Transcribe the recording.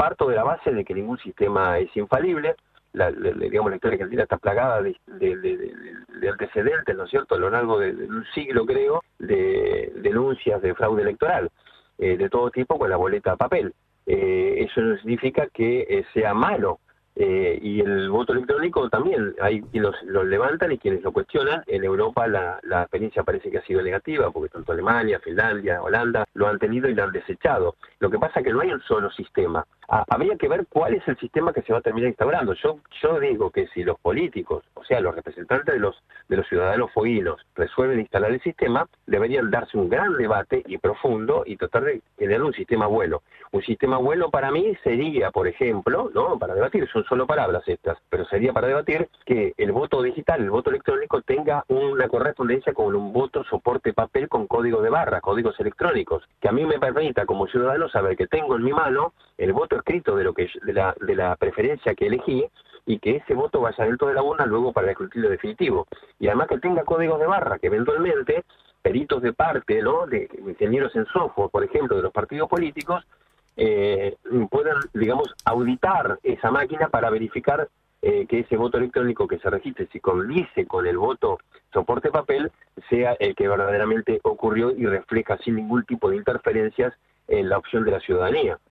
parto de la base de que ningún sistema es infalible. Digamos, la historia argentina está plagada de antecedentes, ¿no es cierto?, a lo largo de un siglo, creo, de denuncias de fraude electoral de todo tipo con la boleta a papel. Eso no significa que sea malo. Y el voto electrónico también, hay quienes lo levantan y quienes lo cuestionan. En Europa la experiencia parece que ha sido negativa, porque tanto Alemania, Finlandia, Holanda lo han tenido y lo han desechado. Lo que pasa es que no hay un solo sistema. Habría que ver cuál es el sistema que se va a terminar instaurando. Yo digo que si los políticos, o sea, los representantes de los ciudadanos foguinos, resuelven instalar el sistema, deberían darse un gran debate y profundo y tratar de generar un sistema bueno. Un sistema bueno para mí sería, por ejemplo, ¿no?, para debatir, son solo palabras estas, pero sería para debatir que el voto digital, el voto electrónico, tenga una correspondencia con un voto soporte papel con código de barra, códigos electrónicos, que a mí me permita como ciudadano saber que tengo en mi mano el voto escrito de la preferencia que elegí, y que ese voto vaya dentro de la urna luego para el escrutinio definitivo. Y además que tenga códigos de barra, que eventualmente peritos de parte, ¿no?, de ingenieros en software, por ejemplo, de los partidos políticos, puedan, digamos, auditar esa máquina para verificar que ese voto electrónico que se registre, si condice con el voto soporte papel, sea el que verdaderamente ocurrió y refleja sin ningún tipo de interferencias en la opción de la ciudadanía.